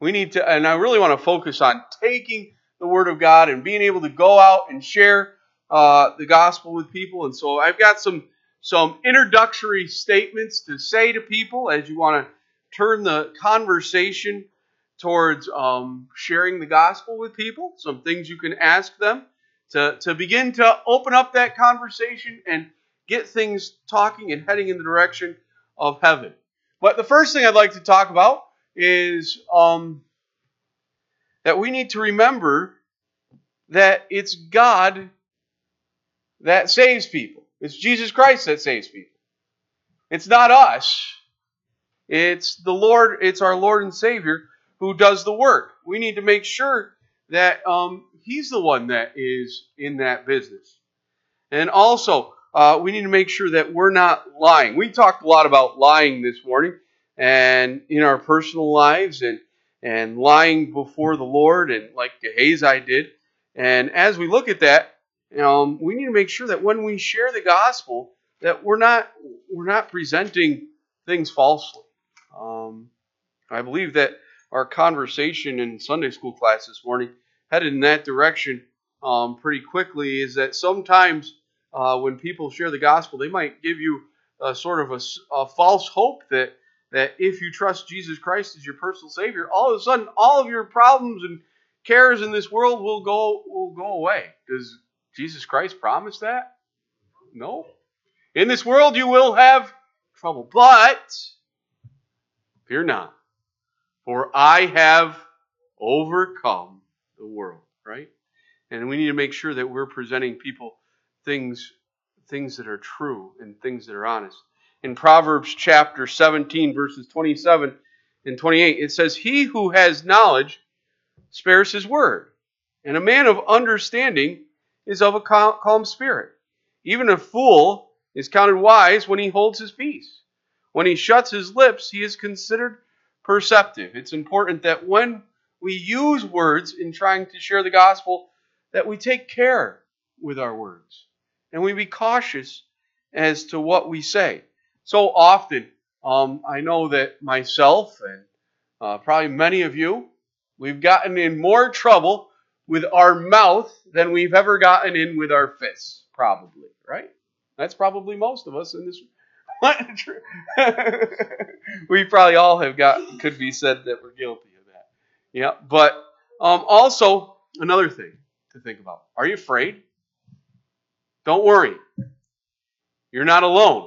We need to, and I really want to focus on taking the Word of God and being able to go out and share the gospel with people. And so I've got some introductory statements to say to people as you want to turn the conversation towards sharing the gospel with people. Some things you can ask them to begin to open up that conversation and get things talking and heading in the direction of heaven. But the first thing I'd like to talk about is that we need to remember that it's God that saves people. It's Jesus Christ that saves people. It's not us. It's the Lord. It's our Lord and Savior who does the work. We need to make sure that He's the one that is in that business. And also, we need to make sure that we're not lying. We talked a lot about lying this morning, and in our personal lives, and lying before the Lord, and like Gehazi did. And as we look at that, we need to make sure that when we share the gospel, that we're not presenting things falsely. I believe that our conversation in Sunday school class this morning headed in that direction pretty quickly. Is that sometimes when people share the gospel, they might give you a sort of a false hope that if you trust Jesus Christ as your personal Savior, all of a sudden all of your problems and cares in this world will go away. Does Jesus Christ promise that? No. In this world you will have trouble, but fear not, for I have overcome the world, right? And we need to make sure that we're presenting people things that are true and things that are honest. In Proverbs chapter 17, verses 27 and 28, it says, "He who has knowledge spares his word, and a man of understanding is of a calm spirit. Even a fool is counted wise when he holds his peace. When he shuts his lips, he is considered perceptive." It's important that when we use words in trying to share the gospel, that we take care with our words, and we be cautious as to what we say. So often, I know that myself and probably many of you, we've gotten in more trouble with our mouth than we've ever gotten in with our fists, probably, right? That's probably most of us in this we probably all could be said that we're guilty of that. Yeah, but also another thing to think about. Are you afraid? Don't worry. You're not alone.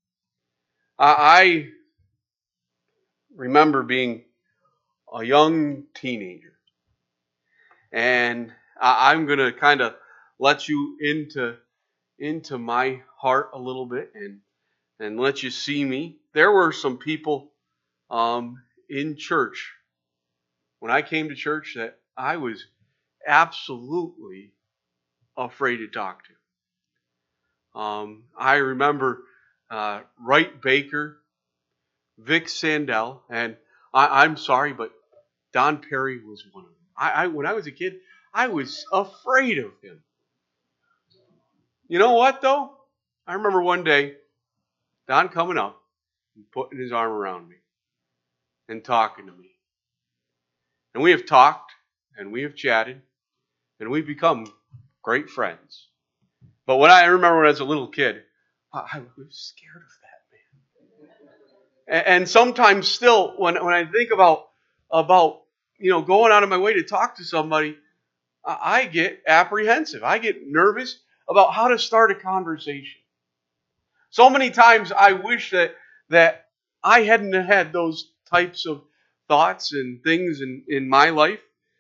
I remember being a young teenager, and I'm going to kind of let you into my heart a little bit and let you see me. There were some people in church when I came to church that I was absolutely afraid to talk to. I remember Wright Baker, Vic Sandell, and I'm sorry, but Don Perry was one of them. When I was a kid, I was afraid of him. You know what, though? I remember one day, Don coming up and putting his arm around me and talking to me. And we have talked, and we have chatted, and we've become great friends. But I remember when I was a little kid, I was scared of that man. And sometimes still, when I think about going out of my way to talk to somebody, I get apprehensive. I get nervous about how to start a conversation. So many times I wish that I hadn't had those types of thoughts and things in my life.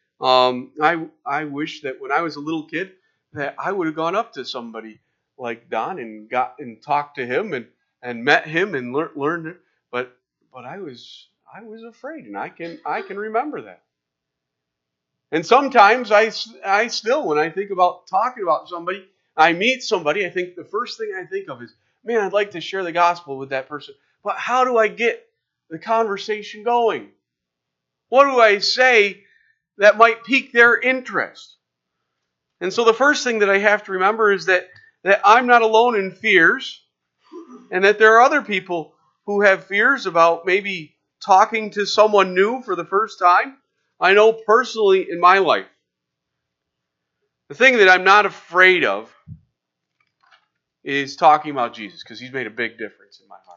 I wish that when I was a little kid that I would have gone up to somebody like Don and talked to him and met him and learned. But I was afraid, and I can remember that. And sometimes I still, when I think about talking about somebody, I meet somebody, I think the first thing I think of is, man, I'd like to share the gospel with that person. But how do I get the conversation going? What do I say that might pique their interest? And so the first thing that I have to remember is that I'm not alone in fears, and that there are other people who have fears about maybe talking to someone new for the first time. I know personally in my life, the thing that I'm not afraid of is talking about Jesus, because he's made a big difference in my heart.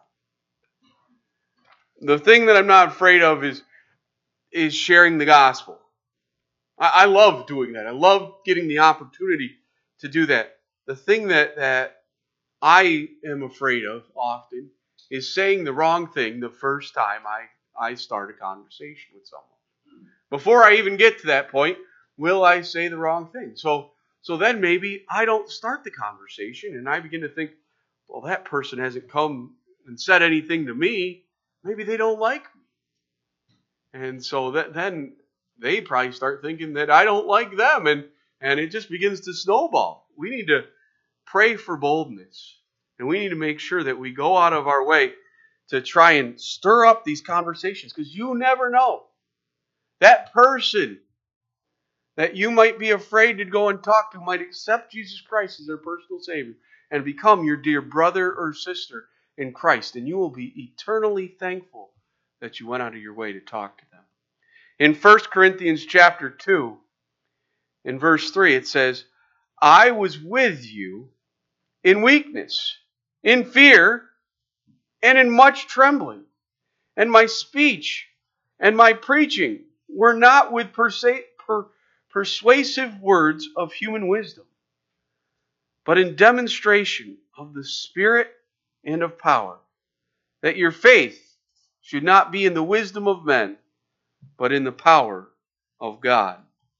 The thing that I'm not afraid of is sharing the gospel. I love doing that. I love getting the opportunity to do that. The thing that I am afraid of often is saying the wrong thing the first time I start a conversation with someone. Before I even get to that point, will I say the wrong thing? So then maybe I don't start the conversation and I begin to think, well, that person hasn't come and said anything to me. Maybe they don't like me. And so then they probably start thinking that I don't like them, and it just begins to snowball. We need to pray for boldness, and we need to make sure that we go out of our way to try and stir up these conversations, because you never know. That person that you might be afraid to go and talk to might accept Jesus Christ as their personal Savior and become your dear brother or sister in Christ, and you will be eternally thankful that you went out of your way to talk to them. In 1 Corinthians chapter 2, in verse 3, it says, I was with you in weakness, in fear, and in much trembling. And my speech and my preaching were not with persuasive words of human wisdom, but in demonstration of the Spirit and of power, that your faith should not be in the wisdom of men, but in the power of God.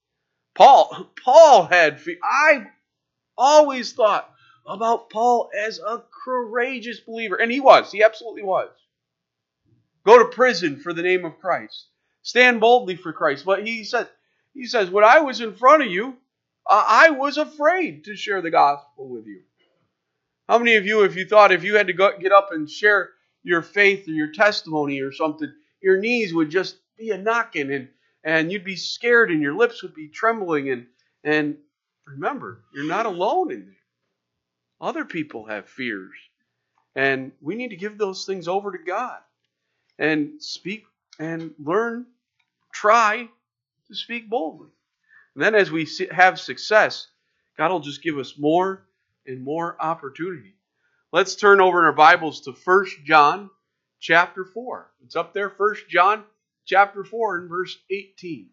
Paul had fear. I always thought about Paul as a courageous believer. And he was. He absolutely was. Go to prison for the name of Christ. Stand boldly for Christ. But he says, when I was in front of you, I was afraid to share the gospel with you. How many of you, if you thought if you had to get up and share your faith or your testimony or something, your knees would just be a knocking and you'd be scared and your lips would be trembling, and remember, you're not alone in there. Other people have fears. And we need to give those things over to God and speak and learn, try to speak boldly. And then as we have success, God will just give us more and more opportunity. Let's turn over in our Bibles to 1 John chapter 4. It's up there, 1 John chapter 4 and verse 18.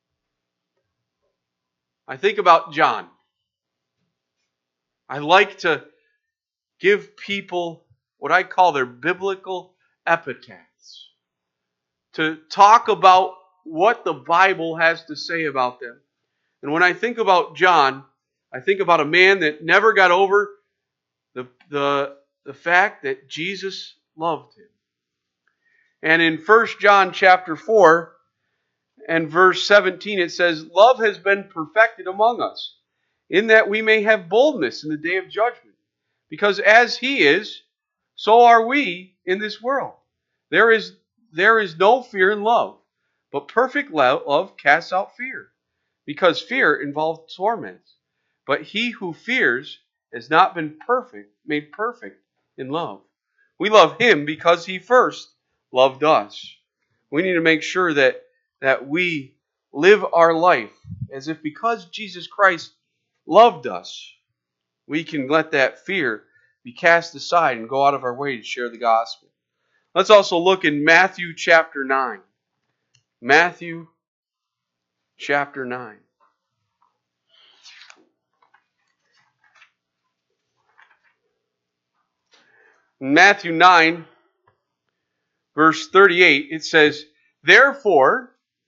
I think about John. I like to give people what I call their biblical epitaphs, to talk about what the Bible has to say about them. And when I think about John, I think about a man that never got over the fact that Jesus loved him. And in 1 John chapter 4 and verse 17, it says, love has been perfected among us, in that we may have boldness in the day of judgment. Because as he is, so are we in this world. There is no fear in love, but perfect love casts out fear, because fear involves torments. But he who fears has not been made perfect in love. We love him because he first loved us. We need to make sure that we live our life as if because Jesus Christ loved us, we can let that fear be cast aside and go out of our way to share the gospel. Let's also look in Matthew chapter 9. Matthew chapter 9. In Matthew 9, verse 38, it says, therefore,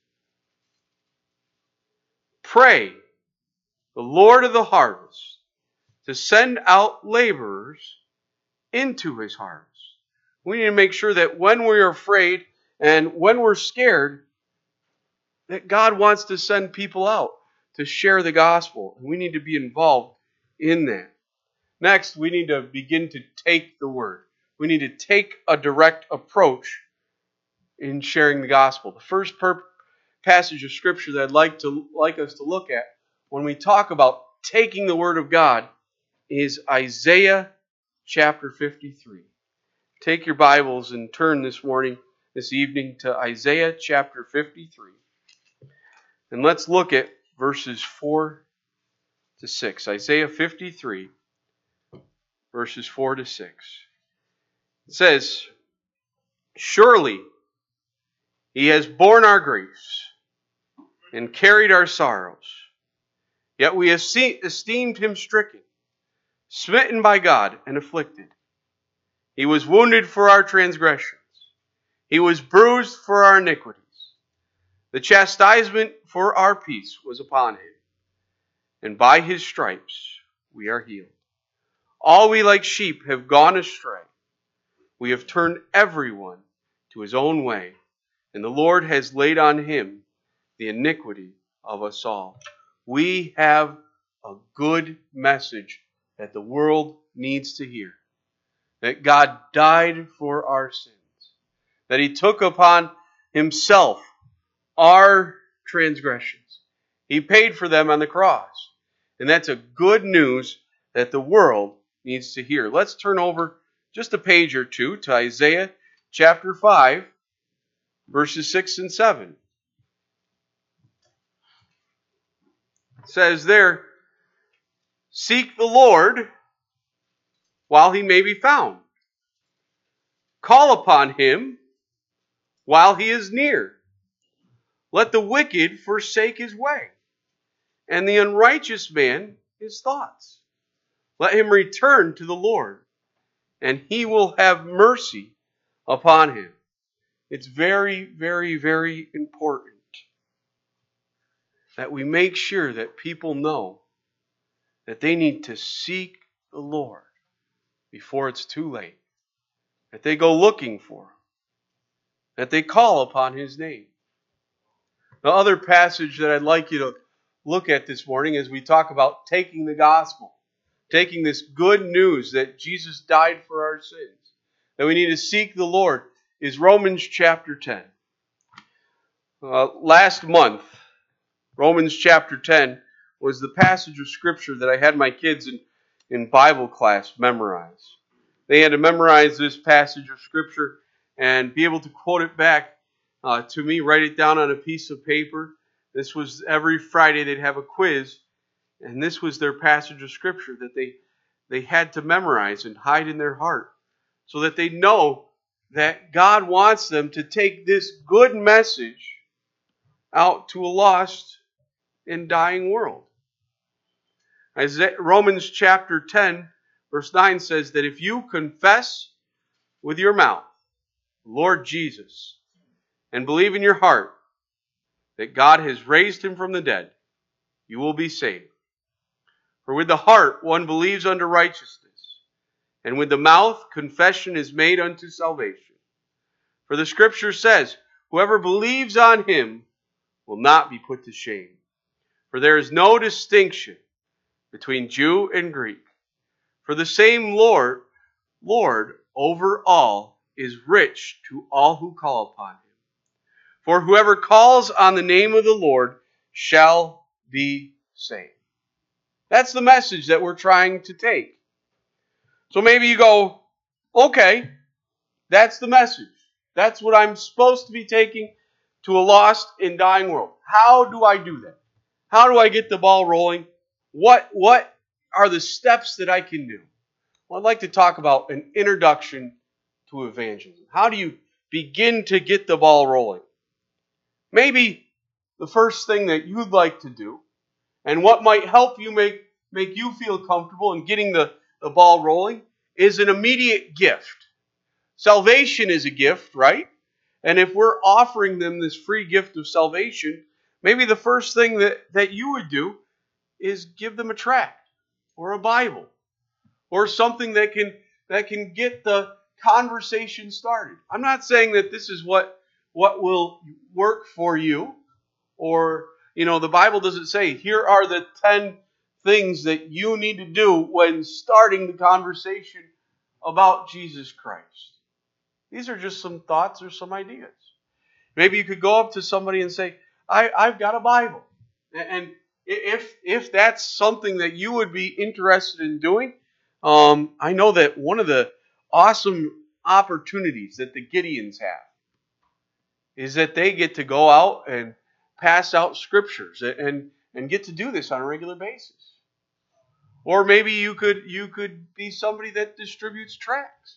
pray the Lord of the harvest to send out laborers into his harvest. We need to make sure that when we're afraid and when we're scared, that God wants to send people out to share the gospel. And we need to be involved in that. Next, we need to begin to take the word. We need to take a direct approach in sharing the gospel. The first passage of Scripture that I'd like us to look at when we talk about taking the word of God is Isaiah chapter 53. Take your Bibles and turn this evening to Isaiah chapter 53. And let's look at verses 4 to 6. Isaiah 53, verses 4 to 6. It says, "Surely he has borne our griefs and carried our sorrows. Yet we esteemed him stricken, smitten by God, and afflicted. He was wounded for our transgressions. He was bruised for our iniquities. The chastisement for our peace was upon him, and by his stripes we are healed. All we like sheep have gone astray. We have turned everyone to his own way, and the Lord has laid on him the iniquity of us all." We have a good message that the world needs to hear. That God died for our sins. That he took upon himself our transgressions. He paid for them on the cross. And that's a good news that the world needs to hear. Let's turn over just a page or two to Isaiah chapter 5, verses 6 and 7. It says there, "Seek the Lord while he may be found. Call upon him while he is near. Let the wicked forsake his way, and the unrighteous man his thoughts. Let him return to the Lord, and he will have mercy upon him." It's very, very, very important that we make sure that people know that they need to seek the Lord before it's too late. That they go looking for him. That they call upon his name. The other passage that I'd like you to look at this morning as we talk about taking the gospel, taking this good news that Jesus died for our sins, that we need to seek the Lord, is Romans chapter 10. Last month, Romans chapter 10 was the passage of Scripture that I had my kids in Bible class memorize. They had to memorize this passage of Scripture and be able to quote it back to me, write it down on a piece of paper. This was every Friday they'd have a quiz, and this was their passage of Scripture that they had to memorize and hide in their heart so that they know that God wants them to take this good message out to a lost and dying world. Romans chapter 10, verse 9 says that if you confess with your mouth, Lord Jesus, and believe in your heart that God has raised him from the dead, you will be saved. For with the heart one believes unto righteousness, and with the mouth confession is made unto salvation. For the Scripture says, whoever believes on him will not be put to shame. For there is no distinction between Jew and Greek. For the same Lord over all is rich to all who call upon him. For whoever calls on the name of the Lord shall be saved. That's the message that we're trying to take. So maybe you go, okay, that's the message. That's what I'm supposed to be taking to a lost and dying world. How do I do that? How do I get the ball rolling? What are the steps that I can do? Well, I'd like to talk about an introduction to evangelism. How do you begin to get the ball rolling? Maybe the first thing that you'd like to do, and what might help you make you feel comfortable in getting the ball rolling, is an immediate gift. Salvation is a gift, right? And if we're offering them this free gift of salvation, maybe the first thing that you would do is give them a tract or a Bible or something that can get the conversation started. I'm not saying that this is what will work for you, or the Bible doesn't say here are the 10 things that you need to do when starting the conversation about Jesus Christ. These are just some thoughts or some ideas. Maybe you could go up to somebody and say, I've got a Bible. And if that's something that you would be interested in doing, I know that one of the awesome opportunities that the Gideons have is that they get to go out and pass out scriptures and get to do this on a regular basis. Or maybe you could be somebody that distributes tracts.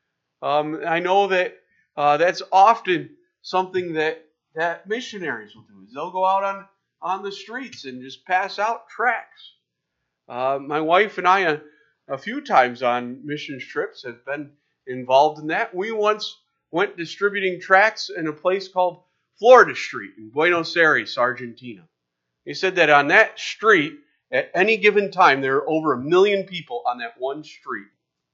I know that that's often something that missionaries will do. Is they'll go out on the streets and just pass out tracts. My wife and I, a few times on missions trips, have been involved in that. We once went distributing tracts in a place called Florida Street in Buenos Aires, Argentina. They said that on that street, at any given time, there were over 1 million people on that one street.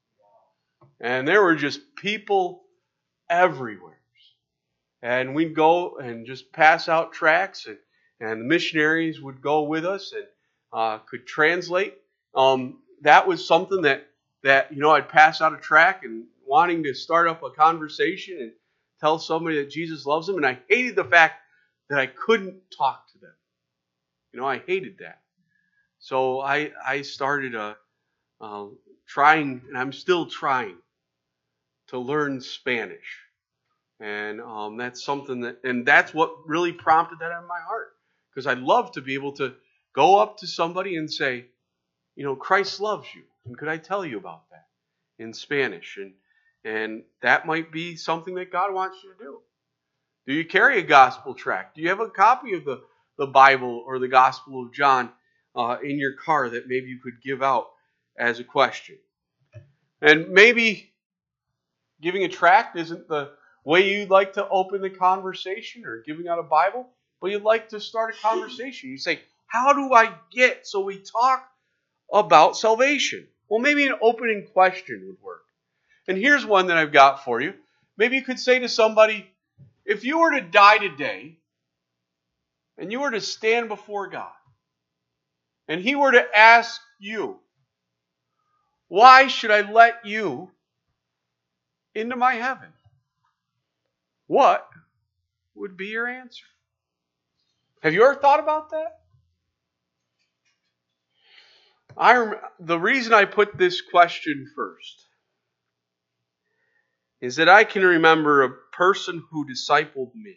And there were just people everywhere. And we'd go and just pass out tracts, and the missionaries would go with us and could translate. That was something that I'd pass out a tract and wanting to start up a conversation and tell somebody that Jesus loves them. And I hated the fact that I couldn't talk to them. I hated that. So I started trying, and I'm still trying to learn Spanish. And that's something and that's what really prompted that in my heart. Because I'd love to be able to go up to somebody and say, Christ loves you. And could I tell you about that in Spanish? And that might be something that God wants you to do. Do you carry a gospel tract? Do you have a copy of the Bible or the Gospel of John in your car that maybe you could give out as a question? And maybe giving a tract isn't the way you'd like to open the conversation or giving out a Bible, but you'd like to start a conversation. You say, how do I get so we talk about salvation? Well, maybe an opening question would work. And here's one that I've got for you. Maybe you could say to somebody, if you were to die today and you were to stand before God and He were to ask you, why should I let you into my heaven? What would be your answer? Have you ever thought about that? The reason I put this question first is that I can remember a person who discipled me.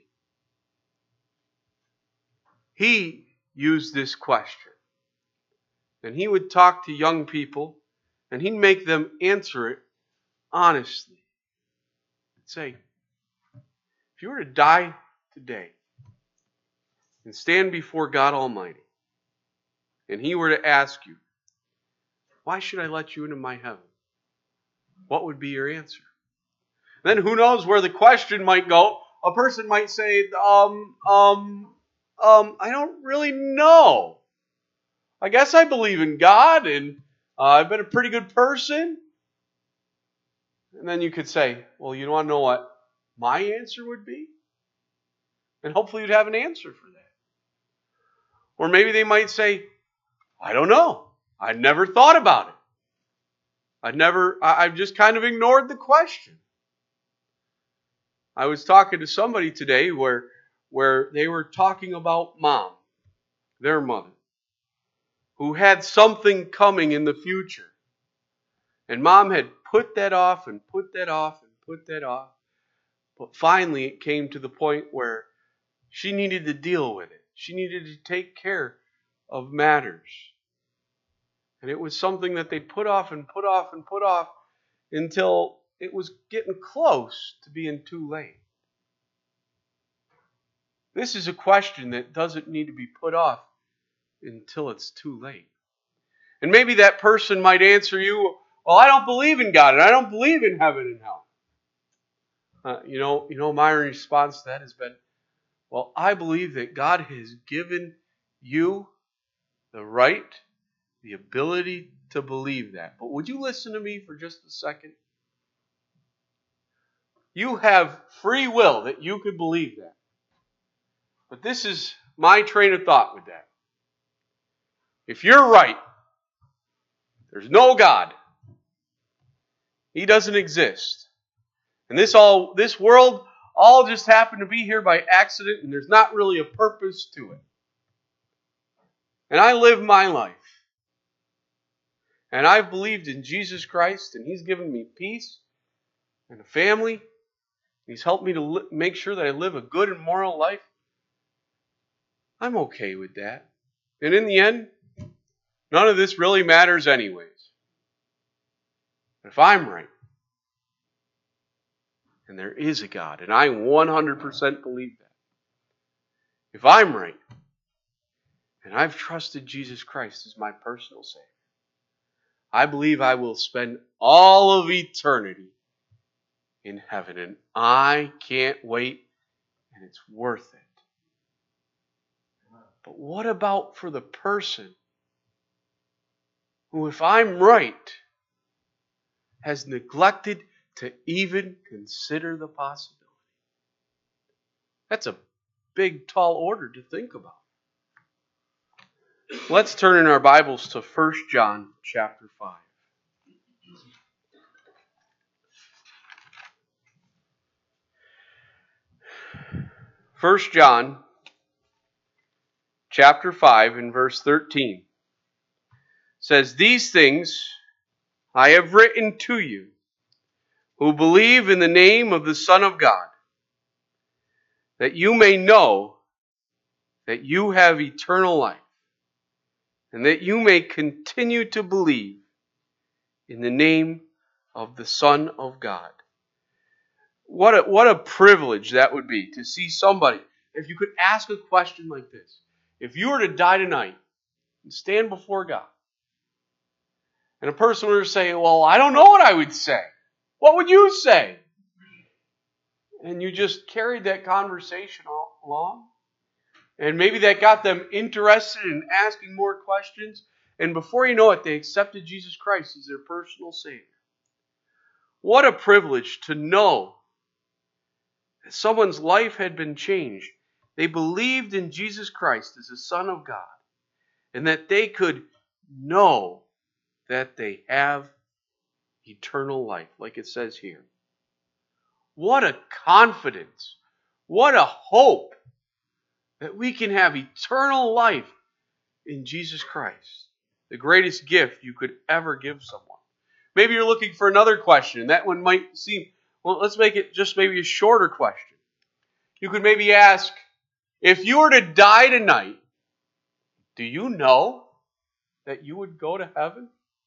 He used this question. And he would talk to young people and he'd make them answer it honestly. He'd say, if you were to die today and stand before God Almighty and He were to ask you, why should I let you into my heaven? What would be your answer? Then who knows where the question might go. A person might say, I don't really know. I guess I believe in God and I've been a pretty good person. And then you could say, well, you want to know what my answer would be? And hopefully you'd have an answer for that. Or maybe they might say, I don't know. I never thought about it. I've just kind of ignored the question. I was talking to somebody today where they were talking about Mom, their mother, who had something coming in the future. And Mom had put that off and put that off and put that off. But finally it came to the point where she needed to deal with it. She needed to take care of matters. And it was something that they put off and put off and put off until it was getting close to being too late. This is a question that doesn't need to be put off until it's too late. And maybe that person might answer you, well, I don't believe in God and I don't believe in heaven and hell. My response to that has been, well, I believe that God has given you the right, the ability to believe that. But would you listen to me for just a second? You have free will that you could believe that. But this is my train of thought with that. If you're right, there's no God. He doesn't exist. And this world all just happened to be here by accident, and there's not really a purpose to it. And I live my life. And I've believed in Jesus Christ, and He's given me peace and a family. He's helped me to make sure that I live a good and moral life. I'm okay with that. And in the end, none of this really matters anyways. If I'm right, and there is a God, and I 100% believe that. If I'm right, and I've trusted Jesus Christ as my personal Savior, I believe I will spend all of eternity in heaven, and I can't wait, and it's worth it. But what about for the person who, if I'm right, has neglected to even consider the possibility? That's a big, tall order to think about. Let's turn in our Bibles to 1 John chapter 5. 1 John chapter 5 and verse 13 says, "These things I have written to you who believe in the name of the Son of God, that you may know that you have eternal life, and that you may continue to believe in the name of the Son of God." What a privilege that would be to see somebody. If you could ask a question like this, if you were to die tonight and stand before God, and a person were to say, "Well, I don't know what I would say," what would you say? And you just carried that conversation along, and maybe that got them interested in asking more questions, and before you know it, they accepted Jesus Christ as their personal Savior. What a privilege to know that someone's life had been changed. They believed in Jesus Christ as the Son of God, and that they could know that they have eternal life, like it says here. What a confidence, what a hope that we can have eternal life in Jesus Christ, the greatest gift you could ever give someone. Maybe you're looking for another question, and that one might seem, well, let's make it just maybe a shorter question. You could maybe ask, if you were to die tonight, do you know that you would go to heaven?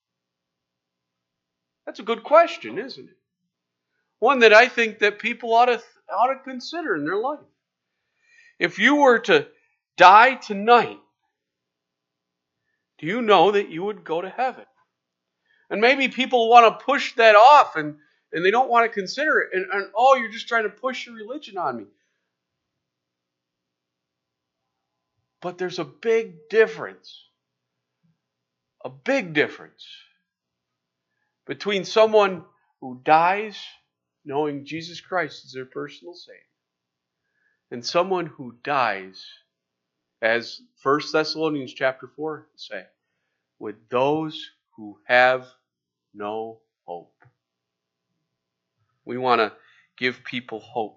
That's a good question, isn't it? One that I think that people ought to consider in their life. If you were to die tonight, do you know that you would go to heaven? And maybe people want to push that off and they don't want to consider it. And oh, you're just trying to push your religion on me. But there's a big difference between someone who dies knowing Jesus Christ is their personal Savior and someone who dies, as 1 Thessalonians chapter 4 say, with those who have no hope. We want to give people hope.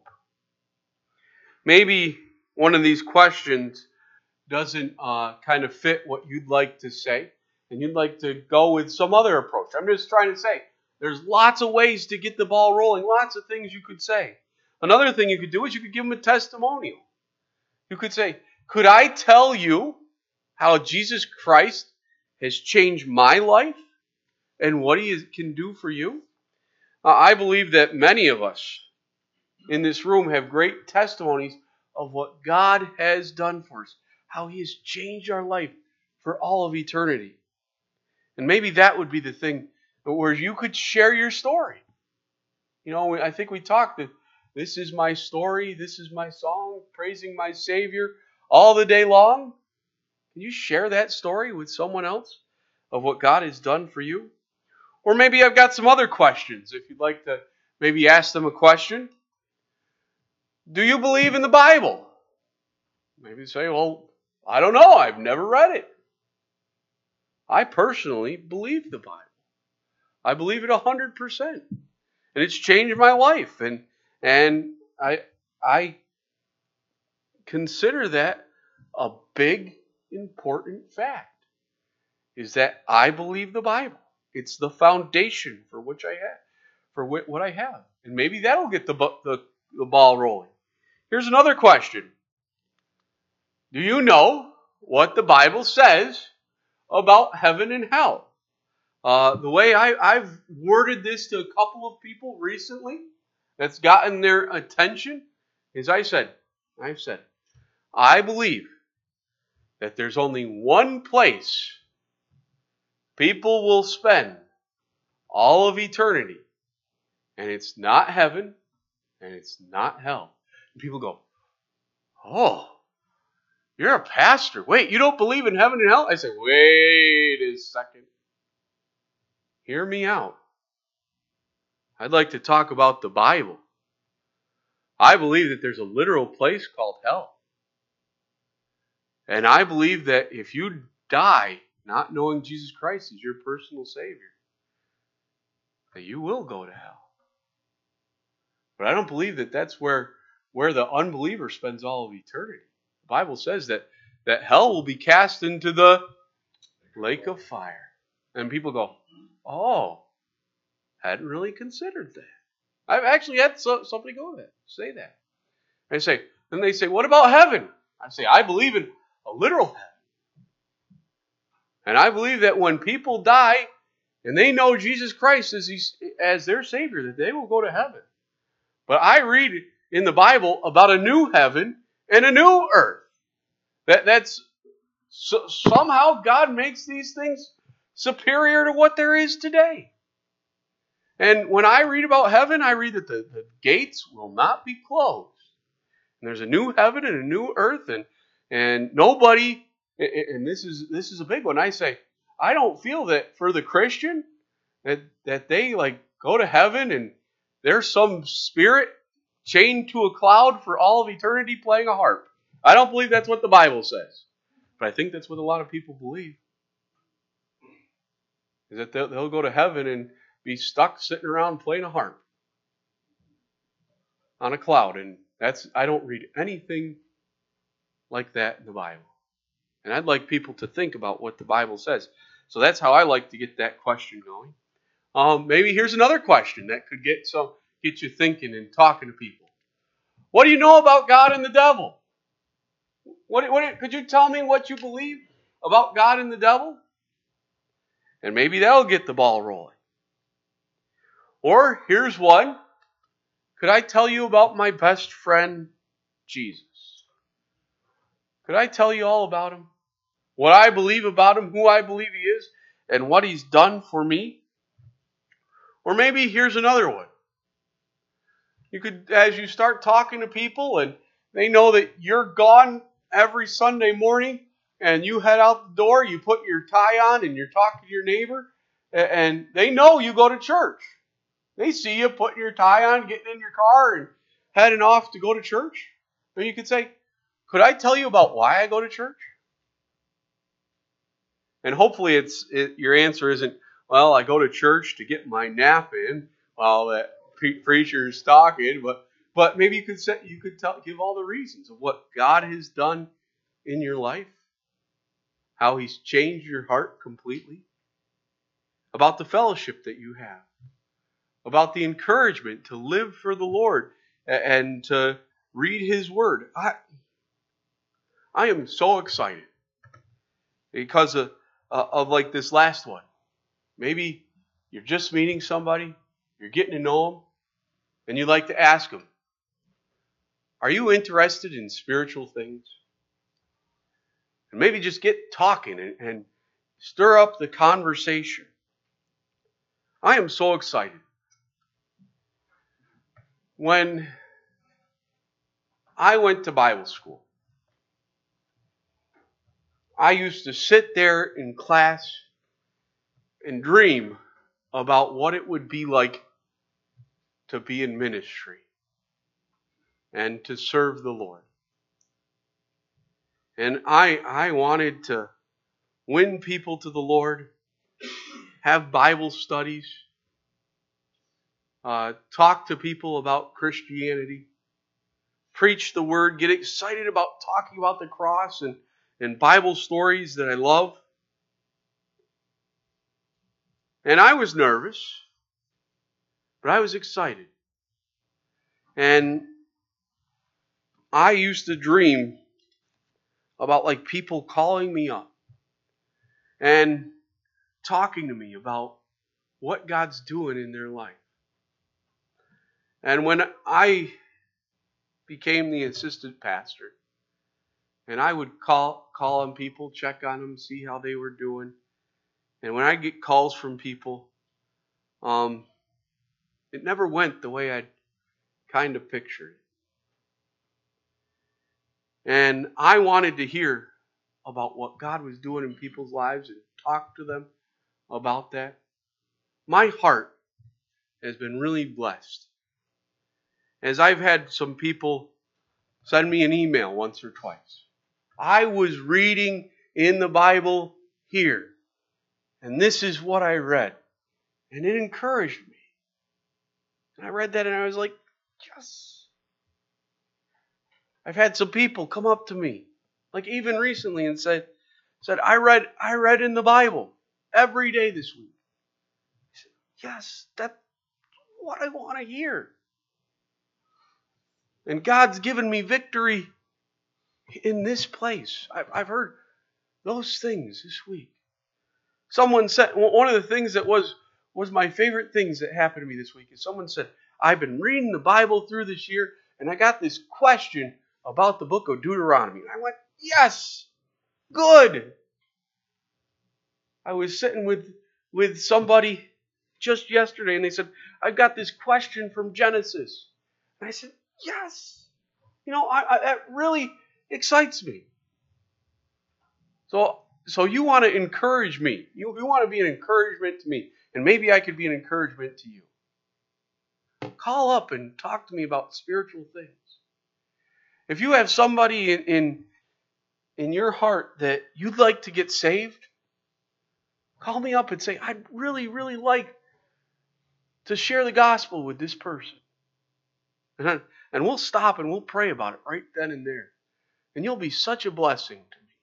Maybe one of these questions doesn't kind of fit what you'd like to say, and you'd like to go with some other approach. I'm just trying to say, there's lots of ways to get the ball rolling, lots of things you could say. Another thing you could do is you could give them a testimonial. You could say, could I tell you how Jesus Christ has changed my life and what He can do for you? I believe that many of us in this room have great testimonies of what God has done for us, how He has changed our life for all of eternity. And maybe that would be the thing where you could share your story. You know, I think we talked that this is my story, this is my song, praising my Savior all the day long. Can you share that story with someone else of what God has done for you? Or maybe I've got some other questions. If you'd like to maybe ask them a question. Do you believe in the Bible? Maybe say, well, I don't know. I've never read it. I personally believe the Bible. I believe it 100%. And it's changed my life. And I consider that a big, important fact. Is that I believe the Bible. It's the foundation for what I have. And maybe that'll get the ball rolling. Here's another question. Do you know what the Bible says about heaven and hell? The way I've worded this to a couple of people recently that's gotten their attention is I've said, I believe that there's only one place people will spend all of eternity, and it's not heaven, and it's not hell. And people go, oh, you're a pastor. Wait, you don't believe in heaven and hell? I say, wait a second. Hear me out. I'd like to talk about the Bible. I believe that there's a literal place called hell. And I believe that if you die not knowing Jesus Christ as your personal Savior, that you will go to hell. But I don't believe that that's where the unbeliever spends all of eternity. The Bible says that hell will be cast into the lake of fire. And people go, oh, hadn't really considered that. I've actually had somebody say that. Then they say, what about heaven? I say, I believe in a literal heaven. And I believe that when people die and they know Jesus Christ as their Savior, that they will go to heaven. But I read in the Bible about a new heaven and a new earth. Somehow God makes these things superior to what there is today. And when I read about heaven, I read that the gates will not be closed. And there's a new heaven and a new earth, and nobody, and this is a big one. I say, I don't feel that for the Christian that they like go to heaven and there's some spirit chained to a cloud for all of eternity playing a harp. I don't believe that's what the Bible says. But I think that's what a lot of people believe. Is that they'll go to heaven and be stuck sitting around playing a harp on a cloud. And I don't read anything like that in the Bible. And I'd like people to think about what the Bible says. So that's how I like to get that question going. Maybe here's another question that could get you thinking and talking to people. What do you know about God and the devil? Could you tell me what you believe about God and the devil? And maybe that'll get the ball rolling. Or here's one. Could I tell you about my best friend, Jesus? Could I tell you all about him? What I believe about him, who I believe he is, and what he's done for me? Or maybe here's another one. You could, as you start talking to people and they know that you're gone every Sunday morning and you head out the door, you put your tie on and you're talking to your neighbor, and they know you go to church. They see you putting your tie on, getting in your car and heading off to go to church. Then you could say, could I tell you about why I go to church? And hopefully your answer isn't, well, I go to church to get my nap in while that preacher's talking, but maybe you could give all the reasons of what God has done in your life, how he's changed your heart completely, about the fellowship that you have, about the encouragement to live for the Lord and to read his word. I am so excited because of like this last one. Maybe you're just meeting somebody, you're getting to know them, and you'd like to ask them, are you interested in spiritual things? And maybe just get talking and stir up the conversation. I am so excited. When I went to Bible school, I used to sit there in class and dream about what it would be like to be in ministry and to serve the Lord. And I wanted to win people to the Lord, have Bible studies, talk to people about Christianity, preach the word, get excited about talking about the cross and Bible stories that I love. And I was nervous, but I was excited. And I used to dream about like people calling me up and talking to me about what God's doing in their life. And when I became the assistant pastor, and I would call on people, check on them, see how they were doing. And when I get calls from people, it never went the way I'd kind of pictured it. And I wanted to hear about what God was doing in people's lives and talk to them about that. My heart has been really blessed as I've had some people send me an email once or twice. I was reading in the Bible here, and this is what I read. And it encouraged me. And I read that and I was like, yes. I've had some people come up to me, like even recently, and said, I read in the Bible every day this week. I said, yes, that's what I want to hear. And God's given me victory in this place. I've heard those things this week. Someone said, one of the things that was my favorite things that happened to me this week is someone said, I've been reading the Bible through this year and I got this question about the book of Deuteronomy. And I went, yes, good. I was sitting with somebody just yesterday and they said, I've got this question from Genesis. And I said, yes. That really excites me. So you want to encourage me. You want to be an encouragement to me. And maybe I could be an encouragement to you. Call up and talk to me about spiritual things. If you have somebody in your heart that you'd like to get saved, call me up and say, I'd really, really like to share the gospel with this person. And we'll stop and we'll pray about it right then and there. And you'll be such a blessing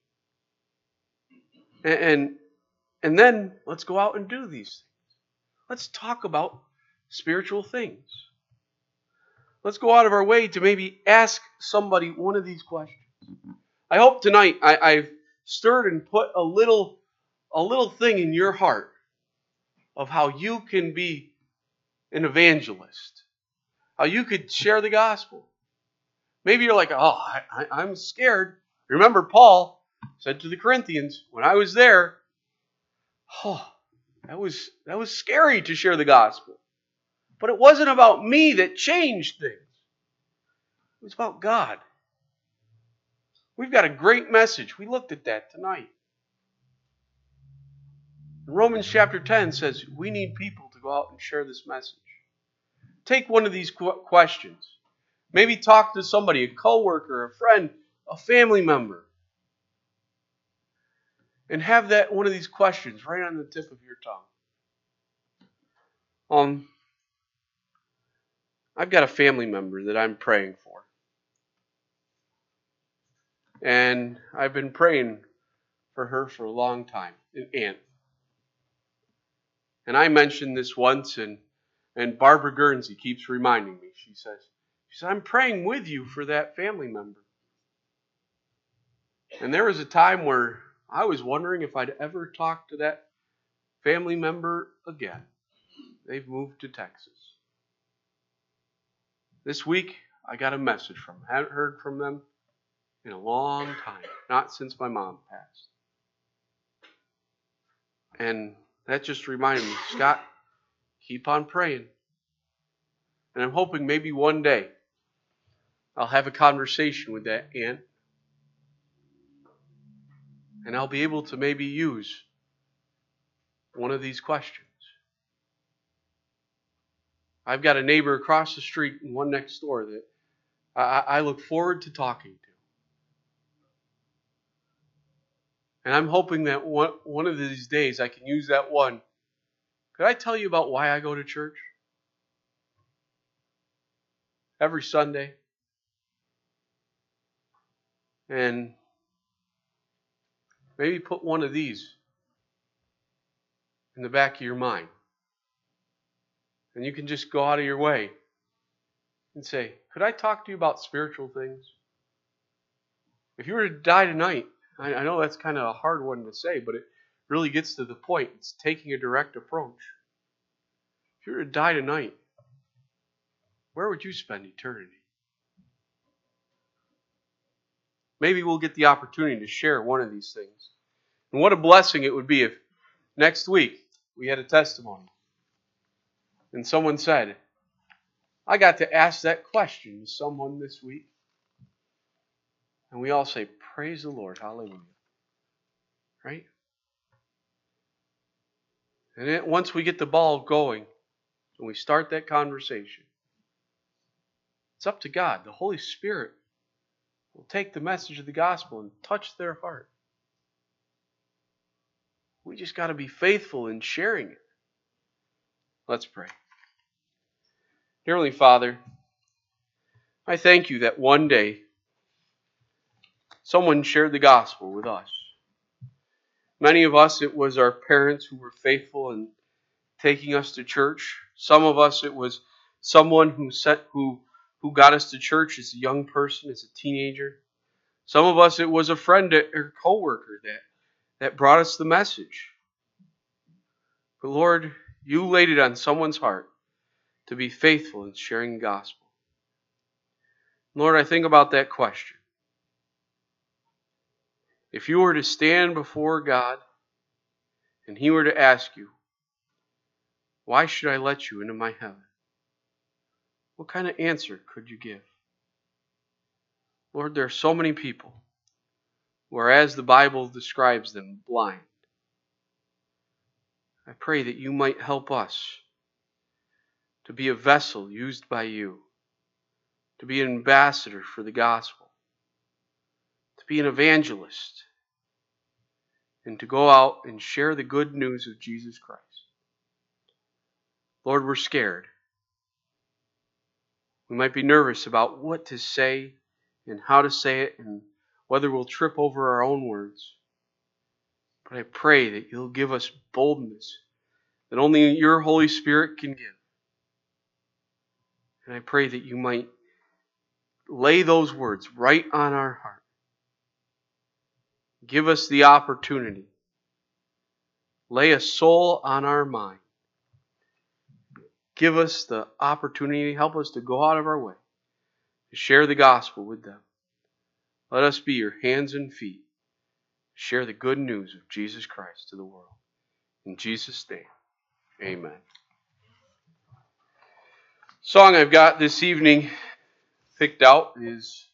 to me. And then let's go out and do these things. Let's talk about spiritual things. Let's go out of our way to maybe ask somebody one of these questions. I hope tonight I've stirred and put a little thing in your heart of how you can be an evangelist, how you could share the gospel. Maybe you're like, oh, I'm scared. Remember, Paul said to the Corinthians, when I was there, oh, that was scary to share the gospel. But it wasn't about me that changed things. It was about God. We've got a great message. We looked at that tonight. Romans chapter 10 says we need people to go out and share this message. Take one of these questions. Maybe talk to somebody, a coworker, a friend, a family member. And have that one of these questions right on the tip of your tongue. I've got a family member that I'm praying for. And I've been praying for her for a long time, an aunt. And I mentioned this once, and Barbara Guernsey keeps reminding me. She says, I'm praying with you for that family member. And there was a time where I was wondering if I'd ever talk to that family member again. They've moved to Texas. This week, I got a message from them. I haven't heard from them in a long time. Not since my mom passed. And that just reminded me, Scott, keep on praying. And I'm hoping maybe one day I'll have a conversation with that aunt. And I'll be able to maybe use one of these questions. I've got a neighbor across the street and one next door that I look forward to talking to. And I'm hoping that one of these days I can use that one. Could I tell you about why I go to church? Every Sunday. And maybe put one of these in the back of your mind. And you can just go out of your way and say, could I talk to you about spiritual things? If you were to die tonight, I know that's kind of a hard one to say, but it really gets to the point. It's taking a direct approach. If you were to die tonight, where would you spend eternity? Maybe we'll get the opportunity to share one of these things. And what a blessing it would be if next week we had a testimony and someone said, I got to ask that question to someone this week. And we all say, praise the Lord, hallelujah. Right? And then once we get the ball going and we start that conversation, it's up to God. The Holy Spirit will take the message of the gospel and touch their heart. We just got to be faithful in sharing it. Let's pray. Dear Heavenly Father, I thank you that one day someone shared the gospel with us. Many of us, it was our parents who were faithful in taking us to church. Some of us, it was someone who got us to church as a young person, as a teenager. Some of us, it was a friend or coworker that brought us the message. But Lord, you laid it on someone's heart to be faithful in sharing the gospel. Lord, I think about that question. If you were to stand before God and He were to ask you, why should I let you into my heaven? What kind of answer could you give? Lord, there are so many people who are, as the Bible describes them, blind. I pray that you might help us to be a vessel used by you, to be an ambassador for the gospel, to be an evangelist, and to go out and share the good news of Jesus Christ. Lord, we're scared. We might be nervous about what to say and how to say it and whether we'll trip over our own words. But I pray that you'll give us boldness that only your Holy Spirit can give. And I pray that you might lay those words right on our heart. Give us the opportunity. Lay a soul on our mind. Give us the opportunity. Help us to go out of our way to share the gospel with them. Let us be your hands and feet. Share the good news of Jesus Christ to the world. In Jesus' name, amen. Song I've got this evening picked out is